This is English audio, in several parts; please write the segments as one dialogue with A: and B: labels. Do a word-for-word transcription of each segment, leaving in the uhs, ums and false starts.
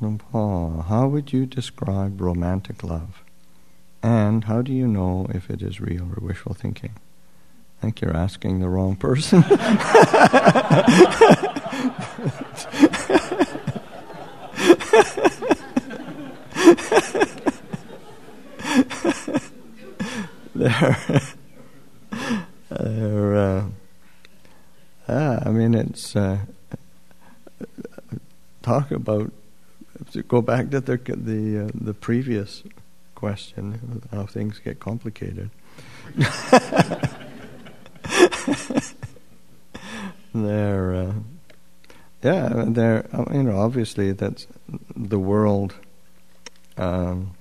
A: Paul, how would you describe romantic love? And how do you know if it is real or wishful thinking? I think you're asking the wrong person. there, there, uh, ah, I mean, it's uh, talk about. To go back to the the uh, the previous question, how things get complicated. There, uh, yeah, there. You know, obviously, that's the world um,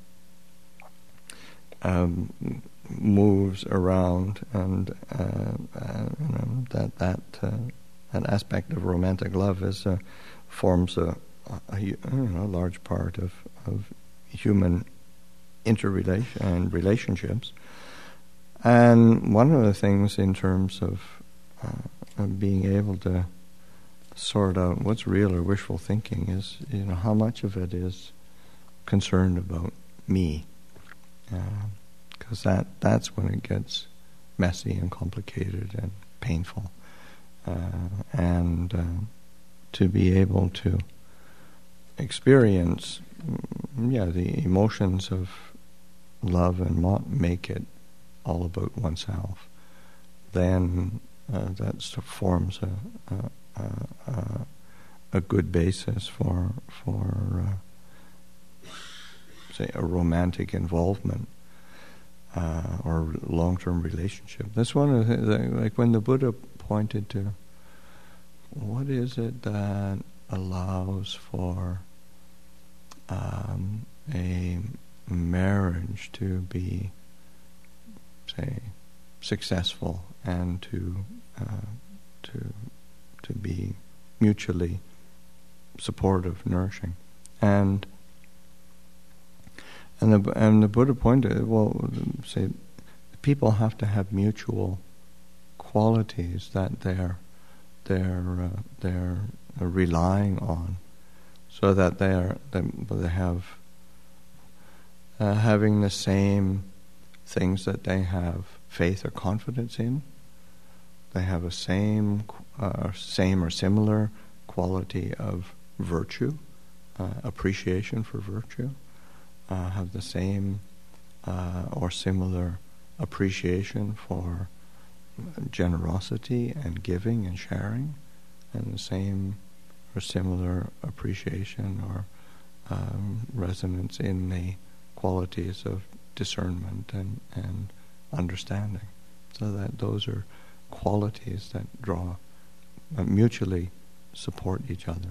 A: um, moves around, and uh, uh, you know, that that uh, that aspect of romantic love is uh, forms a, a you know, a large part of of human interrelation and relationships. And one of the things in terms of, uh, of being able to sort out what's real or wishful thinking is, you know, how much of it is concerned about me, because uh, that that's when it gets messy and complicated and painful. Uh, and uh, to be able to experience, yeah, the emotions of love and not make it all about oneself, then uh, that forms a, a, a, a good basis for for uh, say a romantic involvement uh, or long-term relationship. That's one of the things, like when the Buddha pointed to what is it that allows for um, a marriage to be, say, successful and to uh, to to be mutually supportive, nourishing, and and the and the Buddha pointed, well, say, people have to have mutual qualities that they're they're uh, they're relying on, so that they are they, they have uh, having the same things that they have faith or confidence in. They have a same uh, same or similar quality of virtue, uh, appreciation for virtue. Uh, have the same uh, or similar appreciation for generosity and giving and sharing, and the same or similar appreciation or um, resonance in the qualities of discernment and, and understanding. So that those are qualities that draw, uh, mutually support each other.